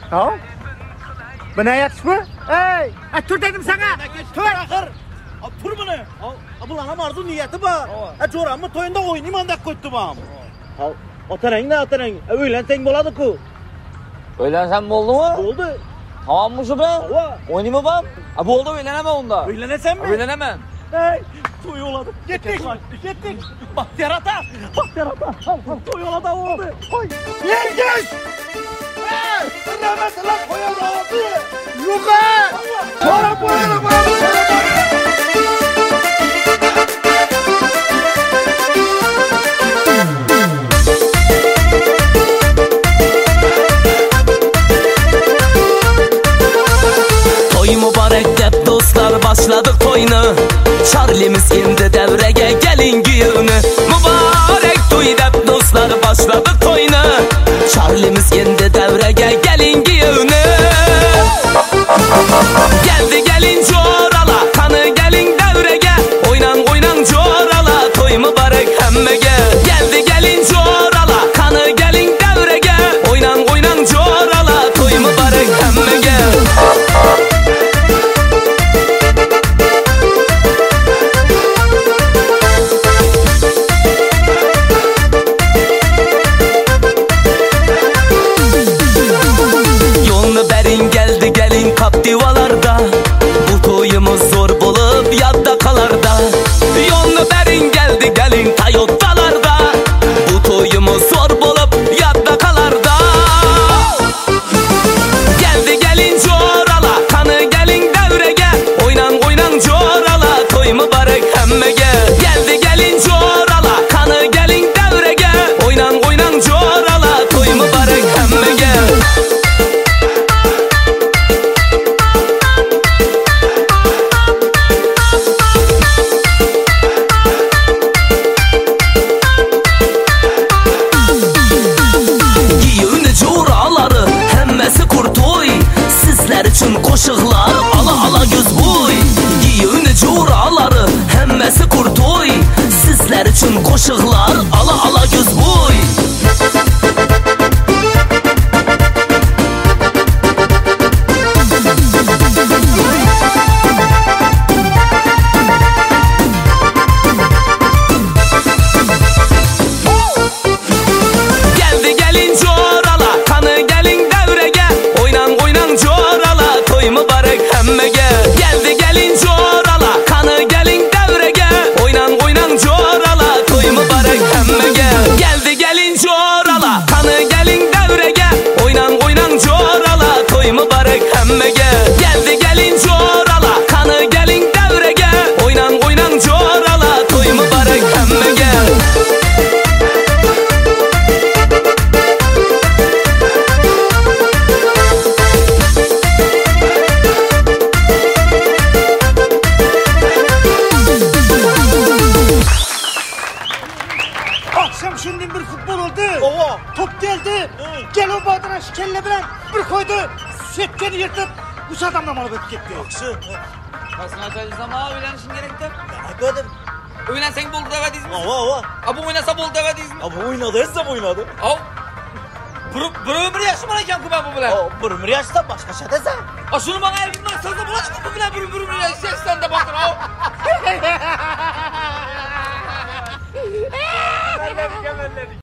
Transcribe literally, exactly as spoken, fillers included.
Ha? Bu ne yatışma? Hey! Ha, tur dedim sana! Tur ahır! Tur bunu! Bu lan arzu niyeti var. Ha çoramı toyunda oynayayım andak koydu bam. Ha otarang ne otarang? Öğlenseng boladı ku. Öğlensen mi oldu mu? Oldu. Tamam mı şu be? Hava. Oynayayım mı ben? Ha bu oldu öğlenemem onda. Öğlenesen mi? Öğlenemem. Hey! Toy oladı. Gittik. Gittik. Bak yarata. Bak yarata. Toy oladı oldu. Hoy. Yengeç! Hey! Rahmet lan toy oladı. Yukarı! Sonra boyunu boyunu! Toy mübarek dep dostlar başladık toyunu. Charlie'miz indi devreye gelin günü. Mübarek toy dep dostlar başladık toyunu. Charlie'miz indi devreye gelin günü. Geldi gelin corala, kanı gelin devreye. Oynan oynan corala, toy mübarek hemmege. Geldi gelin corala, kanı gelin devreye. Oynan oynan corala, toy mübarek hemmege. Geldi gelin kap divalarda. Bu toyumuz zor bulup yadda kalarda. Yolunu berin geldi gelin Toyota'larda. Bu toyumuz zor bulup yadda kalarda. Geldi gelin corala, kanı gelin devreye. Oynan oynan corala, toy mübarek hemmege. Geldi gelin corala, kanı gelin devreye. Oynan oynan corala, toy mübarek hemmege. Için koşuklar ala ala göz boy. Giyini curaları hemmesi kurtoy. Sizler için koşuklar ala ala göz boy. Geldi gelin corala, kanı gelin devreye. Oynan oynan corala, toy mübarek hemmege. Geldi gelin corala, kanı gelin devreye. Oynan oynan corala, toy mübarek hemmege. Geldi gelin corala, kanı gelin devreye. Oynan oynan corala, toy mübarek hemmege. Geldi gelin corala, kanı gelin devreye. Oynan oynan corala, toy mübarek hemmege. Akşam şimdi bir futbol oldu. Ova. Top geldi. Gel o badana şu kelle bilen bir koydu. Sepkeni yırtıp bu adamla malı öpüp gitti. Yakşı. Nasıl atacağız ama öğlenişin gerekti. Gördüm. Öğlensen bol devediz mi? Ova ova. Ha bu oynasa bol devediz mi? Abi oynadı hesap oynadı. Ha? Buru buru ömür yaşım alacağım ki ben bu bile. O bir yaşta başka şey desen. Ha şunu bana her gün baksanıza bulacak mı bu bile buru buru buru yaşım sen de bakın ha. Kemerledik kemerledik.